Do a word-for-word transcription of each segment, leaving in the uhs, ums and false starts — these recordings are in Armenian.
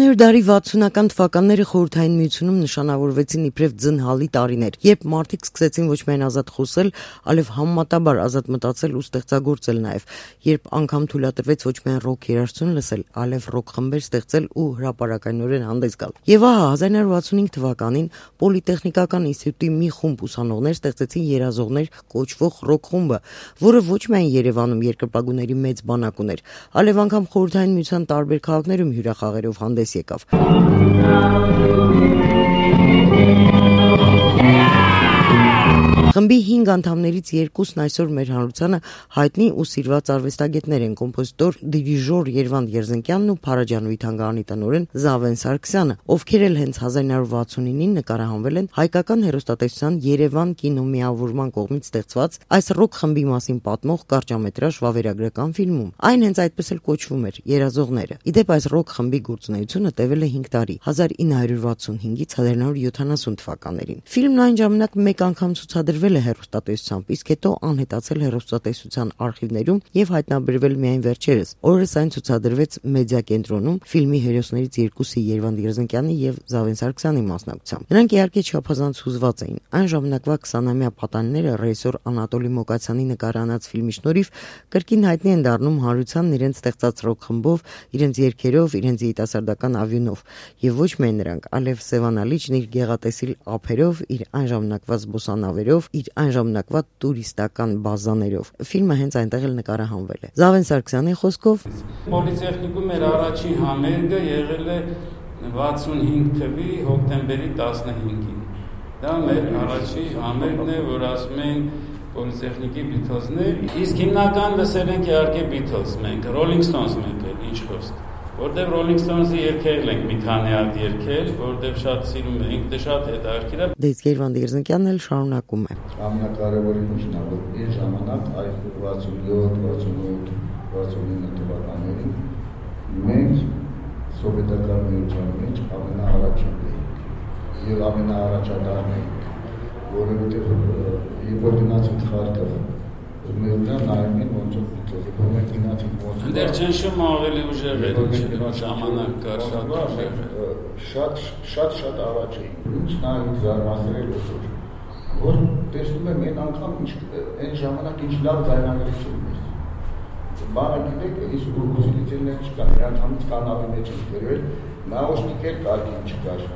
տասնիններորդ դարի վաթսունական թվականները Խորհրդային Միությունում նշանավորվեցին իբրև ձնհալի տարիներ, երբ մարդիկ սկսեցին ոչ միայն ազատ խոսել, այլև համեմատաբար ազատ մտածել ու ստեղծագործել նաև, երբ անգամ թույլատրվեց ոչ միայն ռոք երաժշտություն լսել, այլև ռոք խմբեր ստեղծել ու հրապարակայնորեն հանդես գալ։ Եվ ահա հազար նույնսուն ութ թվականին Պոլիտեխնիկական ինստիտուտի մի խումբ ուսանողներ ստեղծեցին Երազողներ կոչվող ռոք խումբը, որը ոչ միայն Երևանում երկրպագուների մեծ բանակ ուներ, այլև անգամ Խորհրդային Միության տարբեր քաղաքներում հյուրախաղերով հանդես եկավ։ Խմբի հինգ անդամներից երկուսն այսօր մեր հանրությանը հայտնի ու սիրված արվեստագետներ են՝ կոմպոզիտոր, դիրիժոր Երվանդ Երզնկյանն ու Փարաջանովի թանգարանի տնօրեն Զավեն Սարգսյանը, ովքեր էլ հենց հազար նույնսուն վաթսունինին նկարահանվել են հայկական հեռուստատեսության Երևան կինոմիավորման կողմից ստեղծված այս ռոք խմբի մասին պատմող կարճամետրաժ վավերագրական ֆիլմում։ Այն հենց այդպես էլ կոչվում էր՝ Երազողները։ Իդեպ այս ռոք խմբի գործունեությունը տևել է հինգ տարի՝ հազար ինը հարյուր վաթսունհինգից հազար նույնսուն յոթանասուն թվականներին։ Ֆիլմն այն ժամանակ մեկ անգամ ցուցադրվել է հեռուստատեսությամբ, իսկ հետո անհետացել հեռուստատեսության արխիվներում եւ հայտնաբերվել միայն վերջերս։ Օրերս այն ցուցադրվեց Մեդիա կենտրոնում ֆիլմի հերոսներից երկուսի Երվանդ Երզնկյանի եւ Զավեն Սարգսյանի մասնակցությամբ։ Նրանք իհարկե չափազանց հուզված էին։ Այն ժամանակվա քսանամյա պատանիները ռեժիսոր Անատոլի Մոկացյանի նկարահանած ֆիլմի շնորհիվ կրկին հայտնի են դառնում հանրությանն իրենց ստեղծած ռոք խմբով, իրենց երգերով, իրենց երիտասարդական ավյունով։ Եվ ոչ միայն նրանք, այլև Սևան Ալիչն իր գեղատեսիլ ափերով, իր այն ժամանակվա զբոսանավերով, իր այն ժամանակվա տուրիստական բազաներով։ Ֆիլմը հենց այնտեղ էլ նկարահանվել է։ Զավեն Սարգսյանի խոսքով Պոլիտեխնիկում մեր առաջին համերգը եղել է վաթսունհինգ թվականի հոկտեմբերի տասնհինգին։ Դա մեր առաջին համերգն է, որ ասում են Պոլիտեխնիկի Beatles-ներ, իսկ հիմնական լսել ենք իհարկե Beatles մենք, Rolling Stones մենք էլ, ինչ խոսք։ Որտեւ Rolling Stones-ի երգերն ենք մի քանի հատ երգել, որտեւ շատ սիրում ենք, դե շատ հետաքրքիր է։ Դե Երվանդ Երզնկյանն էլ շարունակում է։ Ամենակարևորը ինչն է, որ իր ժամանակ այդ վաթսունյոթ, վաթսունութ, վաթսունինը թվականներին մենք սովետական միության մեջ ամենաառաջին էինք եւ ամենաառաջադարն էինք, որովհետեւ երբ որ գնացինք Խարկով Մերուլյան նայում են ոնց որ դեպքում մենք գնացինք ոնց որ դեռ ճնշում ավելի ուժեղ էր, ինչ ժամանակ կար շատ ուժեղ շատ շատ շատ առաջ էինք։ Ինչ նայում զարմացրել ուսոր, որ տեսնում եմ այն անգամ ինչ այն ժամանակ ինչ լավ ձայնագրություն էր։ Բանը գիտեք, իսկ ուրգուզիլիցելներ չկան, նրանք համից կանավի մեջ են գրել, նաոշնիկ էլ կարգին չկար։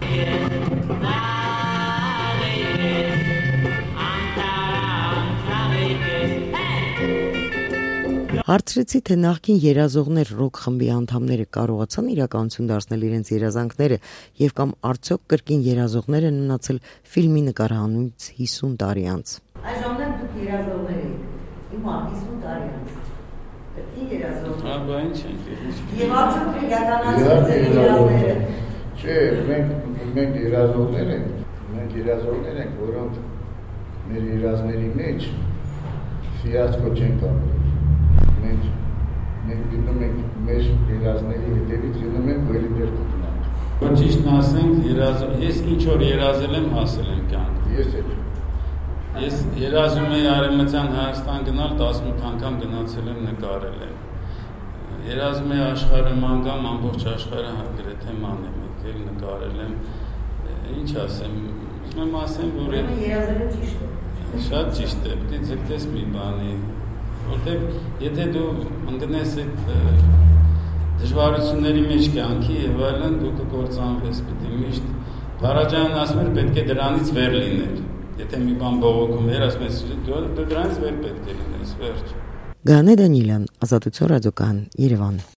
Հարցրեցի, թե նախկին Երազողներ ռոք խմբի անդամները կարողացան իրականություն դարձնել իրենց երազանքները եւ կամ արդյոք կրկին Երազողներ են մնացել ֆիլմի նկարահանումից հիսուն տարի անց։ Այս ժամանակ դուք Երազողներ եք, հիմա հիսուն տարի անց։ Կրկին Երազողներ։ Հա, բա ինչ ենք։ Եվ արդյոք իրականացրել եք երազները։ Չէ, մենք մենք Երազողներ ենք, մենք Երազողներ ենք, որոնք մեր երազների մեջ ֆիասկո չեն կապել։ Մենք մենք գնում ենք մեր երազների հետևից գնում ենք ու էլի դեր գտնանք։ Որ ճիշտն ասենք, երազել, ես ինչ որ երազել եմ, հասել եմ կյանք։ Ես էլ։ Ես երազում եի Արևմտյան Հայաստան գնալ, տասնութ անգամ գնացել եմ, նկարել եմ։ Երազում եի աշխարհը մանգամ, ամբողջ աշխարհը գրեթե մանեմ, եկել նկարել եմ։ Ինչ ասեմ, ուզում եմ ասեմ, որ երազելը ճիշտ է։ Շատ ճիշտ է, պետք է ձգտես մի բանի, որտեղ եթե դու ընկնես այդ դժվարությունների մեջ կյանքի եւ այլն, դու կկործանվես, պետք է միշտ Փարաջանն ասում էր պետք է դրանից վեր լինել։ Եթե մի բան բողոքում էր, ասում ես դու դրանից վեր պետք է լինես, վերջ։ Գաներ Դանիելյան, Ազատություն ռադիոկայան, Երևան։